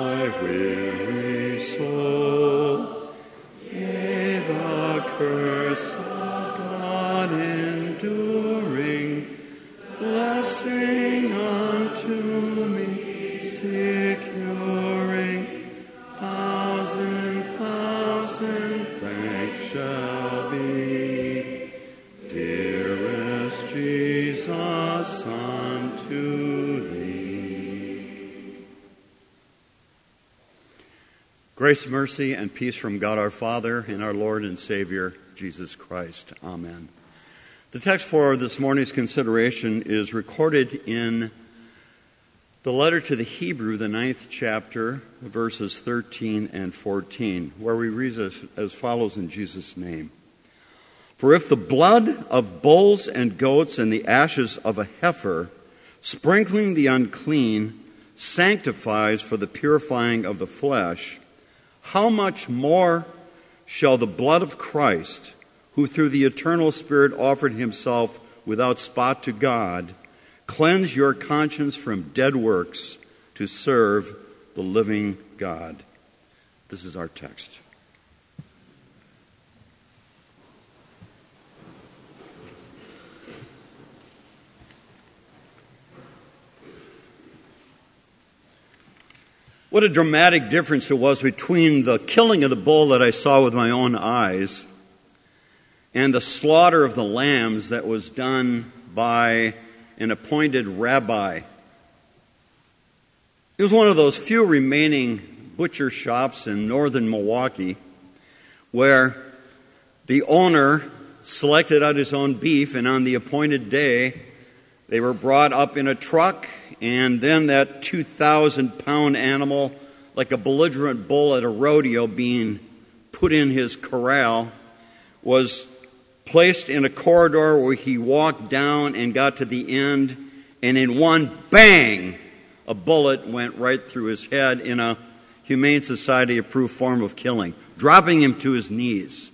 my weary soul. Yea, the curse of God enduring, blessing unto me securing, thousand thanks shall be, dearest Jesus, unto thee. Grace, mercy, and peace from God our Father and our Lord and Savior, Jesus Christ. Amen. The text for this morning's consideration is recorded in the letter to the Hebrew, the 9th chapter, verses 13 and 14, where we read as follows in Jesus' name. For if the blood of bulls and goats and the ashes of a heifer, sprinkling the unclean, sanctifies for the purifying of the flesh, how much more shall the blood of Christ, who through the eternal Spirit offered himself without spot to God, cleanse your conscience from dead works to serve the living God. This is our text. What a dramatic difference it was between the killing of the bull that I saw with my own eyes and the slaughter of the lambs that was done by an appointed rabbi. It was one of those few remaining butcher shops in northern Milwaukee where the owner selected out his own beef, and on the appointed day they were brought up in a truck, and then that 2,000-pound animal, like a belligerent bull at a rodeo being put in his corral, was placed in a corridor where he walked down and got to the end, and in one bang, a bullet went right through his head in a Humane Society-approved form of killing, dropping him to his knees.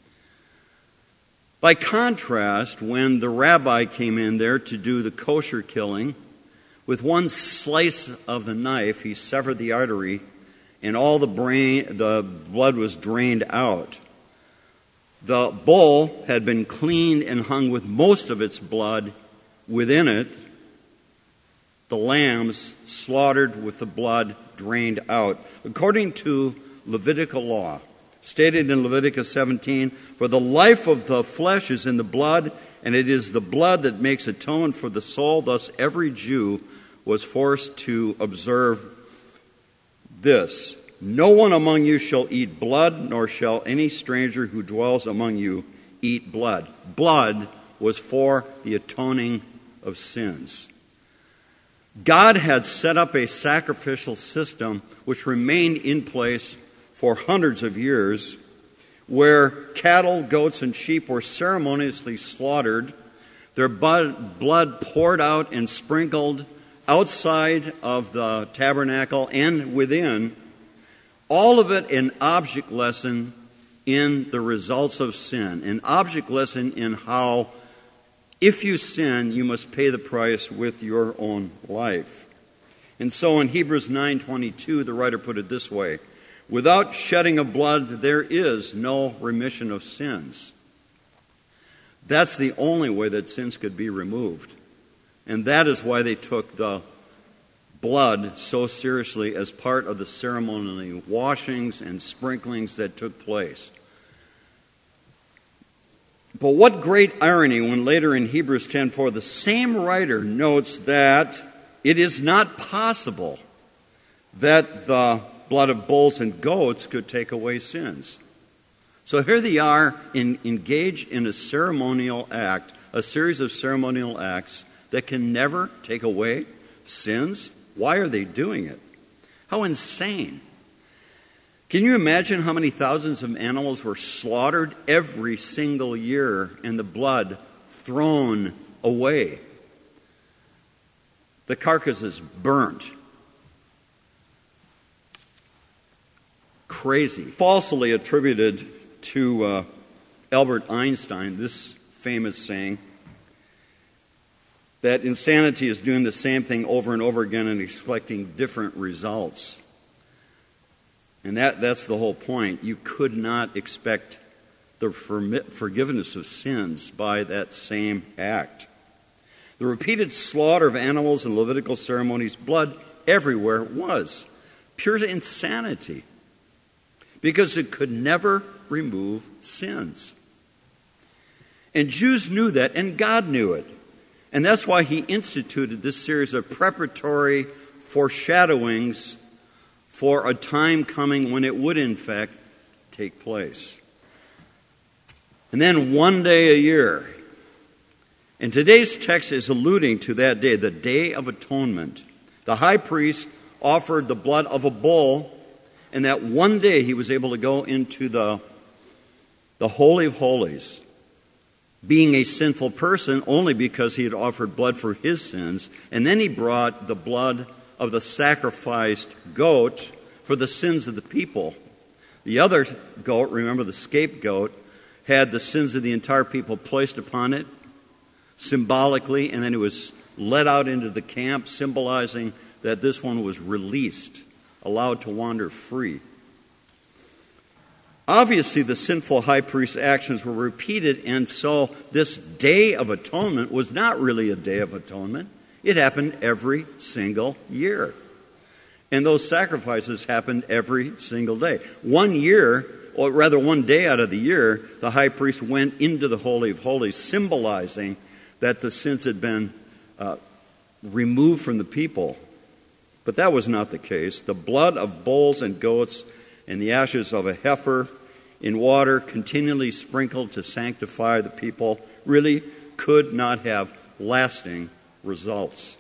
By contrast, when the rabbi came in there to do the kosher killing, with one slice of the knife, he severed the artery, and all the blood was drained out. The bull had been cleaned and hung with most of its blood within it. The lambs slaughtered with the blood drained out. According to Levitical law, stated in Leviticus 17, for the life of the flesh is in the blood, and it is the blood that makes atonement for the soul. Thus every Jew was forced to observe this. No one among you shall eat blood, nor shall any stranger who dwells among you eat blood. Blood was for the atoning of sins. God had set up a sacrificial system which remained in place for hundreds of years, where cattle, goats, and sheep were ceremoniously slaughtered, their blood poured out and sprinkled outside of the tabernacle and within, all of it an object lesson in the results of sin, an object lesson in how, if you sin, you must pay the price with your own life. And so in Hebrews 9:22, the writer put it this way, without shedding of blood, there is no remission of sins. That's the only way that sins could be removed. And that is why they took the blood so seriously as part of the ceremonial washings and sprinklings that took place. But what great irony when later in Hebrews 10:4 the same writer notes that it is not possible that the blood of bulls and goats could take away sins. So here they are engaged in a ceremonial act, a series of ceremonial acts that can never take away sins. Why are they doing it? How insane. Can you imagine how many thousands of animals were slaughtered every single year and the blood thrown away? The carcasses burnt. Crazy. Falsely attributed to Albert Einstein this famous saying, that insanity is doing the same thing over and over again and expecting different results. And that's the whole point. You could not expect the forgiveness of sins by that same act. The repeated slaughter of animals in Levitical ceremonies, blood everywhere, was pure insanity because it could never remove sins. And Jews knew that, and God knew it. And that's why he instituted this series of preparatory foreshadowings for a time coming when it would, in fact, take place. And then one day a year. And today's text is alluding to that day, the Day of Atonement. The high priest offered the blood of a bull, and that one day he was able to go into the Holy of Holies, being a sinful person only because he had offered blood for his sins. And then he brought the blood of the sacrificed goat for the sins of the people. The other goat, remember the scapegoat, had the sins of the entire people placed upon it symbolically, and then it was led out into the camp, symbolizing that this one was released, allowed to wander free. Obviously, the sinful high priest's actions were repeated, and so this Day of Atonement was not really a Day of Atonement. It happened every single year. And those sacrifices happened every single day. 1 year, or rather 1 day out of the year, the high priest went into the Holy of Holies, symbolizing that the sins had been removed from the people. But that was not the case. The blood of bulls and goats and the ashes of a heifer in water continually sprinkled to sanctify the people really could not have lasting results.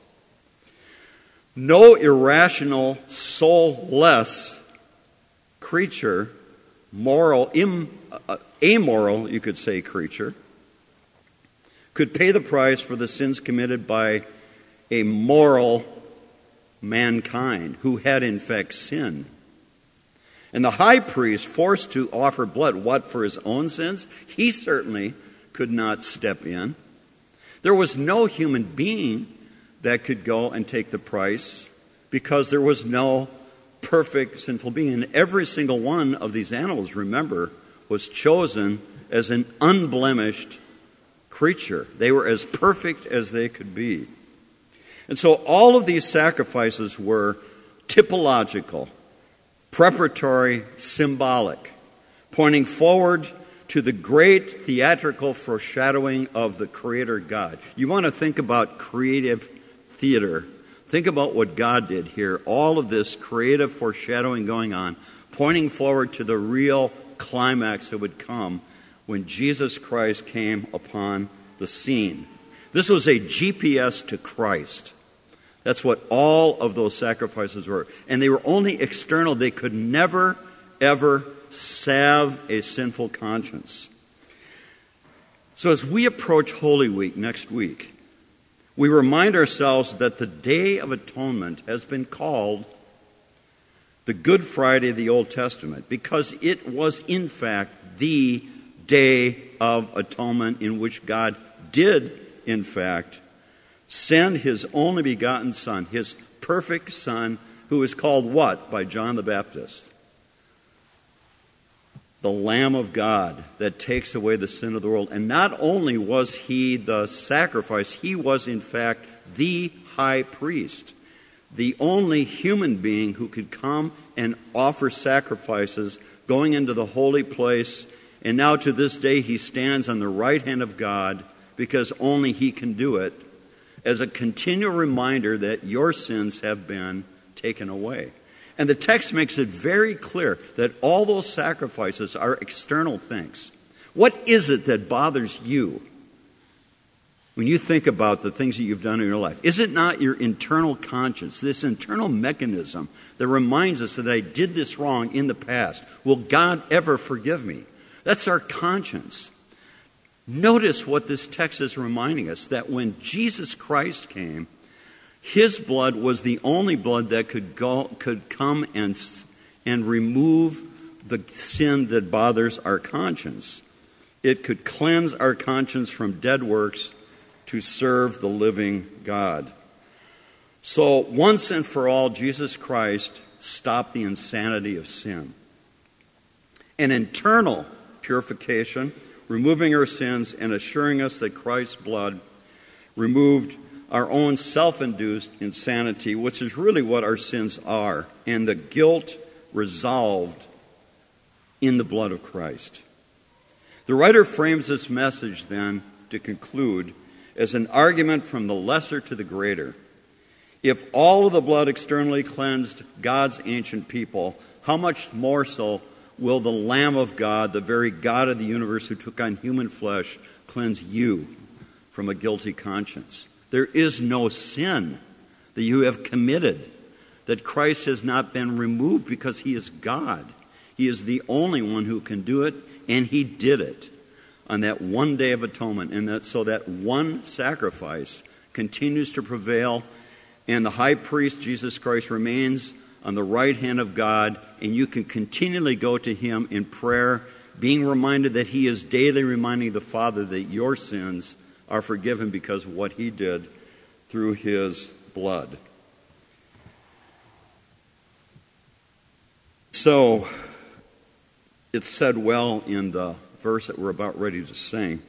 No irrational, soulless creature, amoral, you could say, creature, could pay the price for the sins committed by a moral mankind who had in fact sinned. And the high priest, forced to offer blood, what, for his own sins? He certainly could not step in. There was no human being that could go and take the price because there was no perfect sinful being. And every single one of these animals, remember, was chosen as an unblemished creature. They were as perfect as they could be. And so all of these sacrifices were typological, preparatory, symbolic, pointing forward to the great theatrical foreshadowing of the Creator God. You want to think about creative theater. Think about what God did here. All of this creative foreshadowing going on, pointing forward to the real climax that would come when Jesus Christ came upon the scene. This was a GPS to Christ. That's what all of those sacrifices were. And they were only external. They could never, ever salve a sinful conscience. So as we approach Holy Week next week, we remind ourselves that the Day of Atonement has been called the Good Friday of the Old Testament because it was, in fact, the Day of Atonement in which God did, in fact, send his only begotten Son, his perfect Son, who is called what by John the Baptist? The Lamb of God that takes away the sin of the world. And not only was he the sacrifice, he was in fact the high priest, the only human being who could come and offer sacrifices going into the holy place. And now to this day he stands on the right hand of God because only he can do it, as a continual reminder that your sins have been taken away. And the text makes it very clear that all those sacrifices are external things. What is it that bothers you when you think about the things that you've done in your life? Is it not your internal conscience, this internal mechanism that reminds us that I did this wrong in the past? Will God ever forgive me? That's our conscience. Notice what this text is reminding us, that when Jesus Christ came, his blood was the only blood that could come and remove the sin that bothers our conscience. It could cleanse our conscience from dead works to serve the living God. So once and for all, Jesus Christ stopped the insanity of sin. an internal purification, removing our sins and assuring us that Christ's blood removed our own self-induced insanity, which is really what our sins are, and the guilt resolved in the blood of Christ. The writer frames this message then to conclude as an argument from the lesser to the greater. If all of the blood externally cleansed God's ancient people, how much more so will the Lamb of God, the very God of the universe who took on human flesh, cleanse you from a guilty conscience? There is no sin that you have committed that Christ has not been removed because he is God. He is the only one who can do it, and he did it on that one day of atonement. And so that one sacrifice continues to prevail, and the high priest, Jesus Christ, remains on the right hand of God, and you can continually go to him in prayer, being reminded that he is daily reminding the Father that your sins are forgiven because of what he did through his blood. So, it's said well in the verse that we're about ready to sing.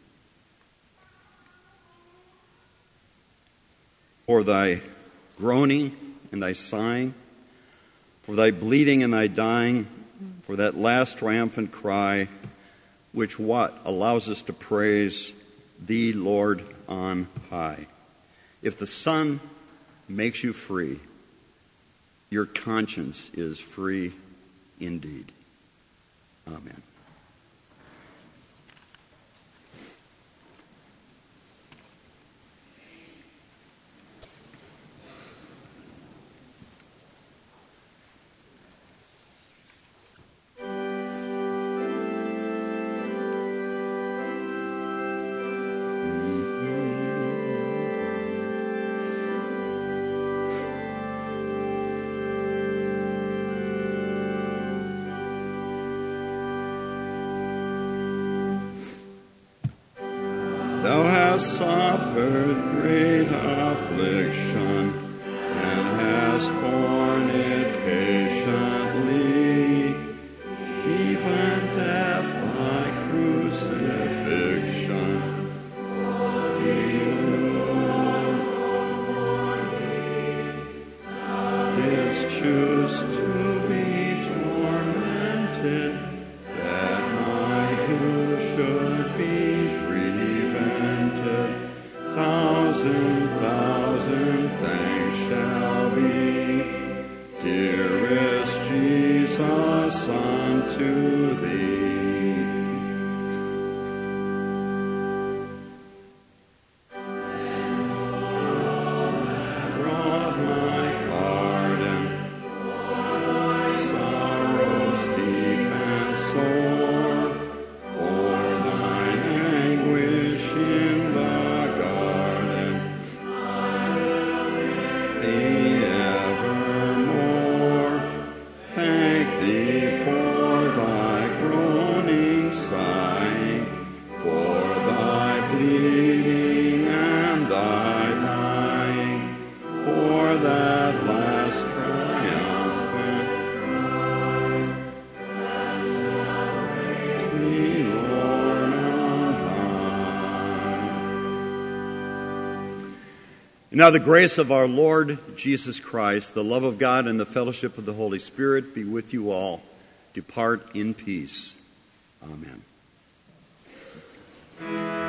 For thy groaning and thy sighing, for thy bleeding and thy dying, for that last triumphant cry, which what? Allows us to praise thee, Lord, on high. If the Son makes you free, your conscience is free indeed. Amen. Thou hast suffered great affliction, and hast borne it patiently, even death by crucifixion. Didst choose to be tormented, that my doom should be thousand thanks shall be, dearest Jesus, unto thee. Brought my pardon, sorrows deep and sore, for thine anguish in the And now the grace of our Lord Jesus Christ, the love of God, and the fellowship of the Holy Spirit be with you all. Depart in peace. Amen.